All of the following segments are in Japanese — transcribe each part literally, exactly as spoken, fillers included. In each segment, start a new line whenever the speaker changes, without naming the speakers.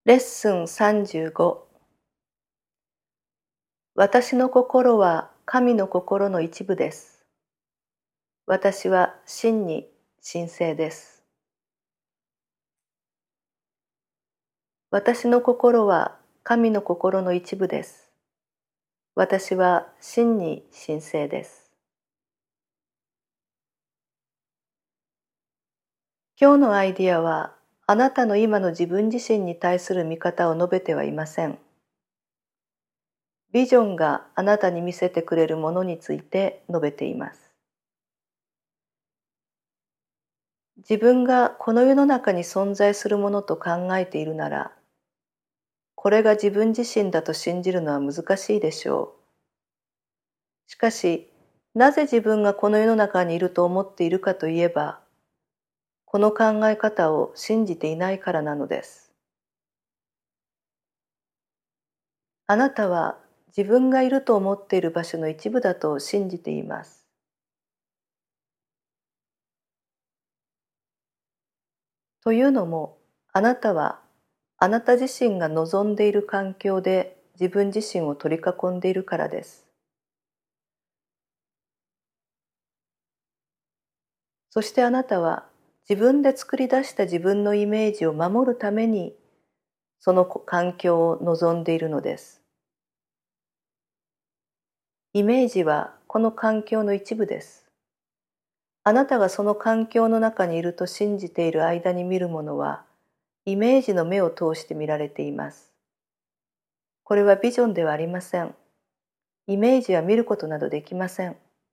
レッスンさんじゅうご。私の心は神の心の一部です。私は真に神聖です。私の心は神の心の一部です。私は真に神聖です。今日のアイディアは、あなたの今の自分自身に対する見方を述べてはいません。ビジョンがあなたに見せてくれるものについて述べています。自分がこの世の中に存在するものと考えているなら、これが自分自身だと信じるのは難しいでしょう。しかし、なぜ自分がこの世の中にいると思っているかといえば、この考え方を信じていないからなのです。あなたは自分がいると思っている場所の一部だと信じています。というのも、あなたはあなた自身が望んでいる環境で自分自身を取り囲んでいるからです。そしてあなたは自分で作り出した自分のイメージを守るためにその環境を望んでいるのです。イメージはこの環境の一部です。あなたがその環境の中にいると信じている間に見るものは、イメージの目を通して見られています。これはビジョンではありません。イメージは見ることなどできません。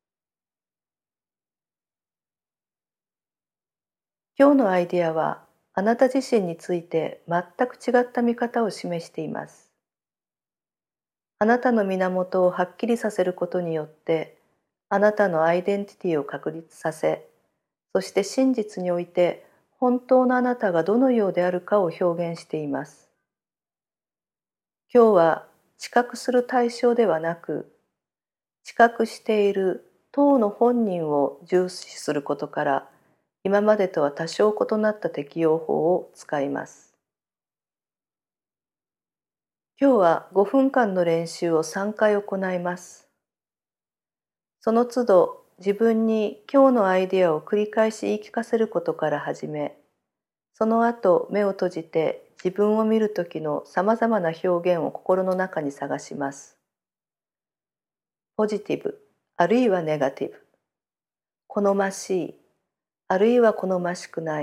今日のアイデアは、あなた自身について全く違った見方を示しています。あなたの源をはっきりさせることによって、あなたのアイデンティティを確立させ、そして真実において本当のあなたがどのようであるかを表現しています。今日は知覚する対象ではなく、知覚している当の本人を重視することから、今までとは多少異なった適用法を使います。今日はごふんかんの練習をさんかい行います。その都度自分に今日のアイデアを繰り返し言い聞かせることから始め、その後目を閉じて自分を見るときのさまざまな表現を心の中に探します。ポジティブ、あるいはネガティブ。好ましい、あるいは好ましくない。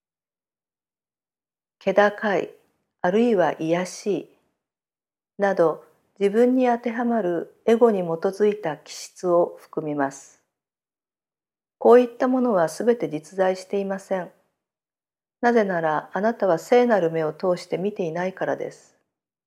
気高い、あるいは卑しい。など、自分に当てはまるエゴに基づいた気質を含みます。こういったものはすべて実在していません。なぜなら、あなたは聖なる目を通して見ていないからです。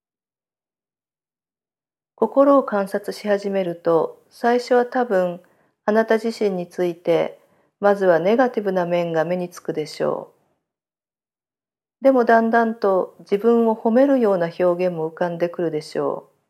心を観察し始めると、最初は多分、あなた自身について、まずはネガティブな面が目につくでしょう。でもだんだんと自分を褒めるような表現も浮かんでくるでしょう。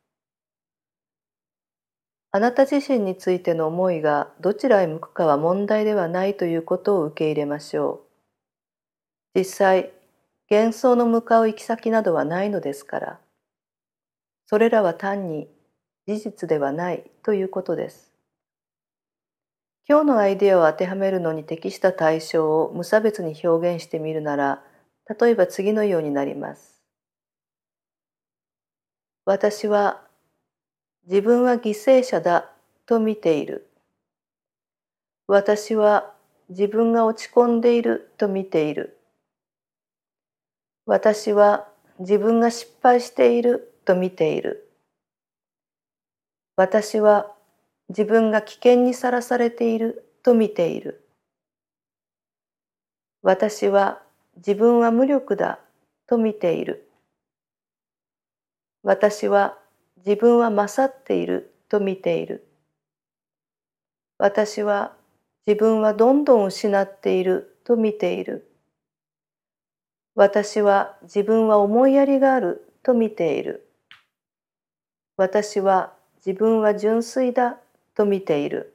あなた自身についての思いがどちらへ向くかは問題ではないということを受け入れましょう。実際、幻想の向かう行き先などはないのですから。それらは単に事実ではないということです。今日のアイデアを当てはめるのに適した対象を無差別に表現してみるなら、例えば次のようになります。私は自分は犠牲者だと見ている。私は自分が落ち込んでいると見ている。私は自分が失敗していると見ている。私は自分が危険にさらされていると見ている。私は自分は無力だと見ている。私は自分は勝っていると見ている。私は自分はどんどん失っていると見ている。私は自分は思いやりがあると見ている。私は自分は純粋だと見ている。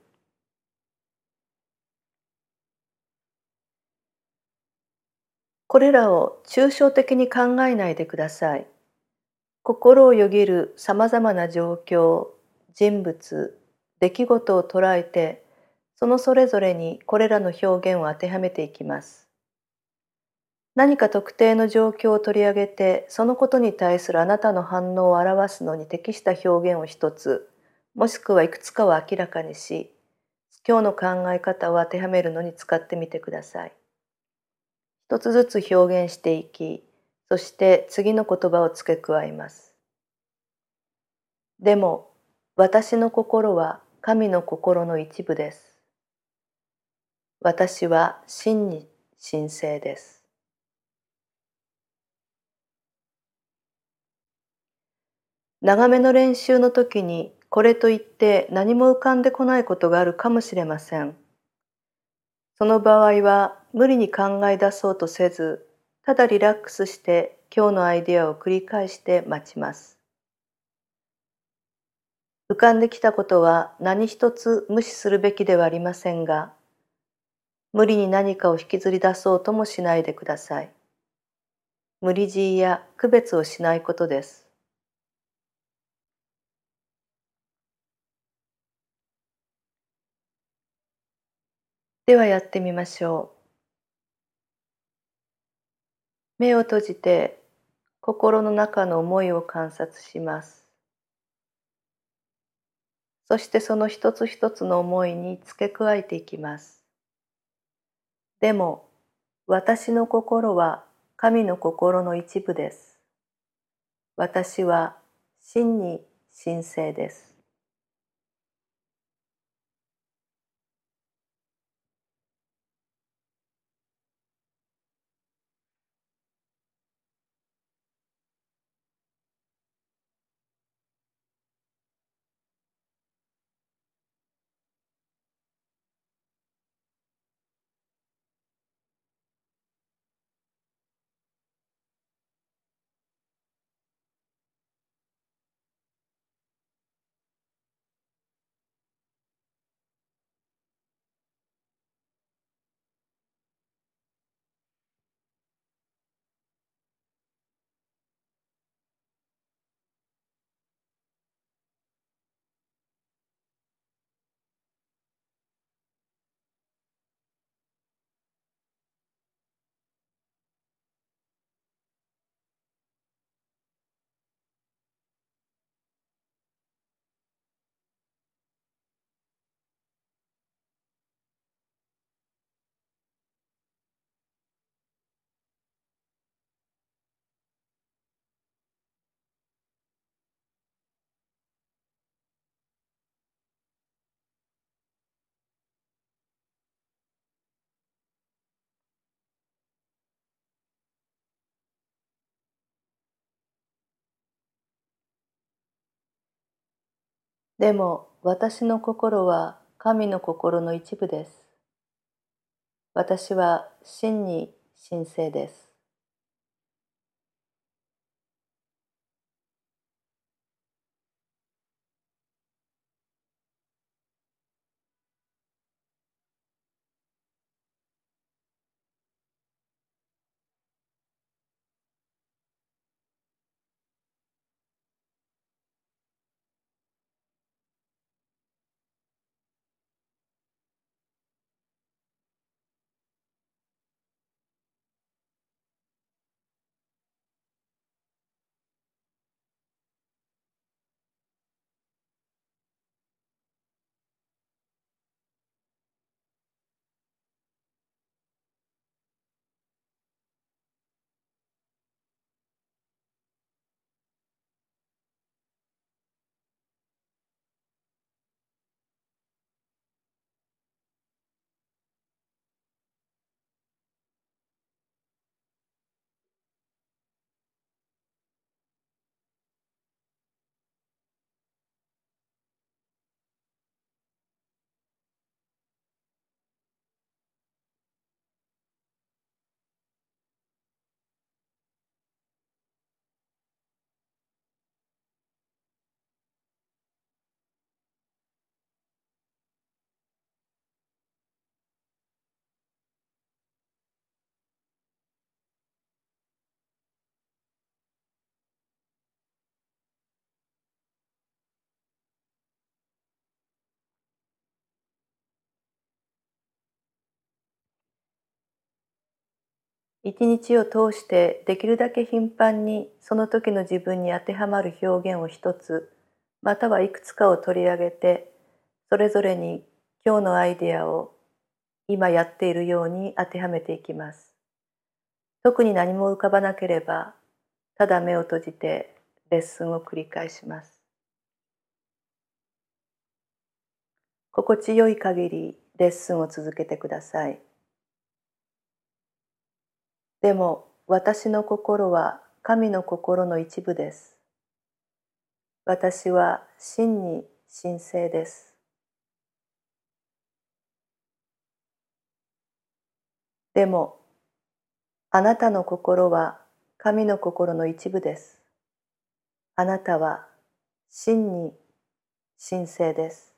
これらを抽象的に考えないでください。心をよぎるさまざまな状況、人物、出来事を捉えて、そのそれぞれにこれらの表現を当てはめていきます。何か特定の状況を取り上げて、そのことに対するあなたの反応を表すのに適した表現を一つ、もしくはいくつかを明らかにし、今日の考え方を当てはめるのに使ってみてください。一つずつ表現していき、そして次の言葉を付け加えます。でも、私の心は神の心の一部です。私は真に神聖です。長めの練習の時にこれといって何も浮かんでこないことがあるかもしれません。その場合は無理に考え出そうとせず、ただリラックスして今日のアイデアを繰り返して待ちます。浮かんできたことは何一つ無視するべきではありませんが、無理に何かを引きずり出そうともしないでください。無理強いや区別をしないことです。ではやってみましょう。目を閉じて心の中の思いを観察します。そしてその一つ一つの思いに付け加えていきます。でも、私の心は神の心の一部です。私は真に神聖です。でも、私の心は神の心の一部です。私は真に神聖です。 一日を通してできるだけ頻繁にその時の自分に当てはまる表現を一つ、またはいくつかを取り上げて、それぞれに今日のアイデアを今やっているように当てはめていきます。特に何も浮かばなければ、ただ目を閉じてレッスンを繰り返します。心地よい限りレッスンを続けてください。でも私の心は神の心の一部です。私は真に神聖です。でもあなたの心は神の心の一部です。あなたは真に神聖です。